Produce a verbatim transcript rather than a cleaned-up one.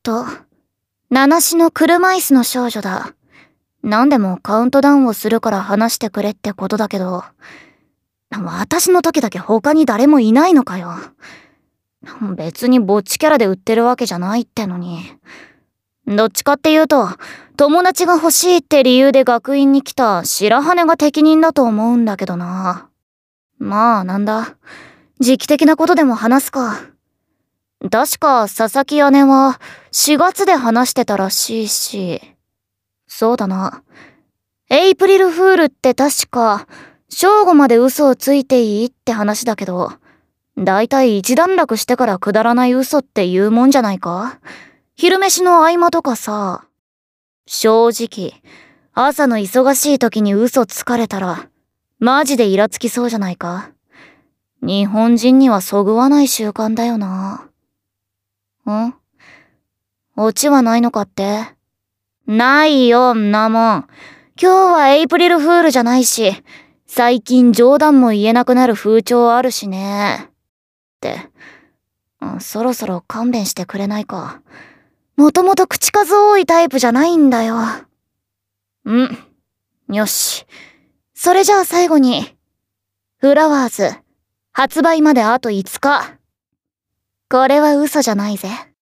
と、七種の車椅子の少女だ。何でもカウントダウンをするから話してくれってことだけど、私の時だけ他に誰もいないのかよ。別にぼっちキャラで売ってるわけじゃないってのに。どっちかっていうと、友達が欲しいって理由で学院に来た白羽が適任だと思うんだけどな。まあなんだ、時期的なことでも話すか。確か佐々木姉はしがつで話してたらしいし。そうだな。エイプリルフールって確か正午まで嘘をついていいって話だけど、だいたい一段落してからくだらない嘘って言うもんじゃないか。昼飯の合間とかさ。正直朝の忙しい時に嘘つかれたらマジでイラつきそうじゃないか。日本人にはそぐわない習慣だよな。ん？オチはないのかって？ないよんなもん。今日はエイプリルフールじゃないし、最近冗談も言えなくなる風潮あるしね。って、そろそろ勘弁してくれないか。もともと口数多いタイプじゃないんだよ。ん。よし。それじゃあ最後に、フラワーズ、発売まであといつか。これは嘘じゃないぜ。